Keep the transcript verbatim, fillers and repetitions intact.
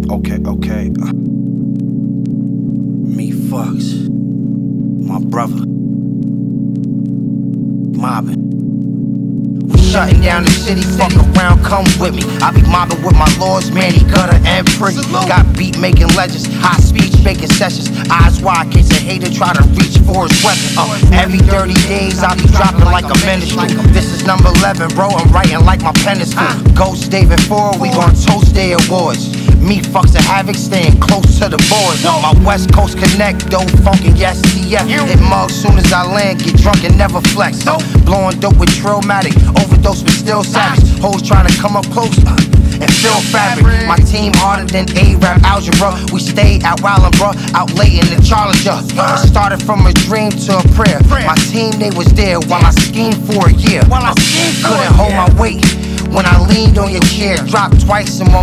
Okay, okay. Uh, me fucks. My brother. Mobbing. We shutting down the city, fuck around, come with me. I be mobbing with my lords, Manny, Gutter, and Pretty. Got beat making legends, high speech making sessions. Eyes wide, case a hater try to reach for his weapon. Uh, every thirty days I be dropping like a ministry. This is number eleven, bro, I'm writing like my pen is full. Ghost David Ford, we gon' toast their awards. Me fucks and havoc, staying close to the boards. My West Coast connect, dope funkin', yes, T F. Hit mug soon as I land, get drunk and never flex. Uh, blowing dope with Trillmatic, overdose but still savage. Hoes trying to come up close uh, and feel fabric. My team harder than A-Rap algebra. We stayed out wildin', bruh, out late in the Charlenger. It started from a dream to a prayer. My team, they was there while I schemed for a year. Uh, couldn't hold my weight when I leaned on your chair. Dropped twice in one